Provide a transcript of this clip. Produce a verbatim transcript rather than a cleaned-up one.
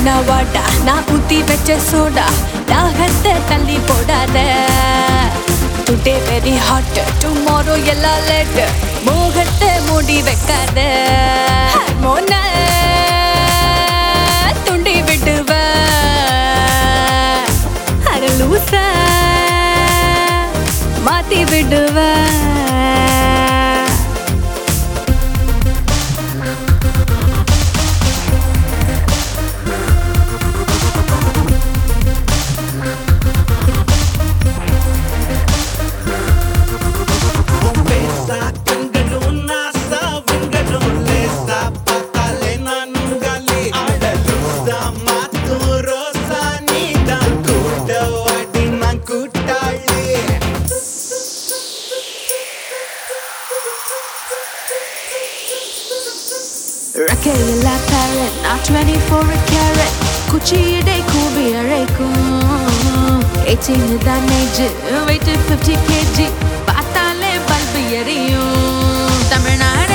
வாடா நான் ஊத்தி வச்ச சோடா தாகத்தை தள்ளி போடாத டுடே வெரி ஹாட் டுமாரோ எல்லாம் லேட் மோகத்தை மூடி வைக்காத மோன துண்டி விடுவ அர லூச மாத்தி விடுவ Rakayla parrot, not twenty-four a carat. Kuchi day kubi arekum. eighteen is that age, weight fifty kilograms. Patale balbi yariyum. Tamil Nadu.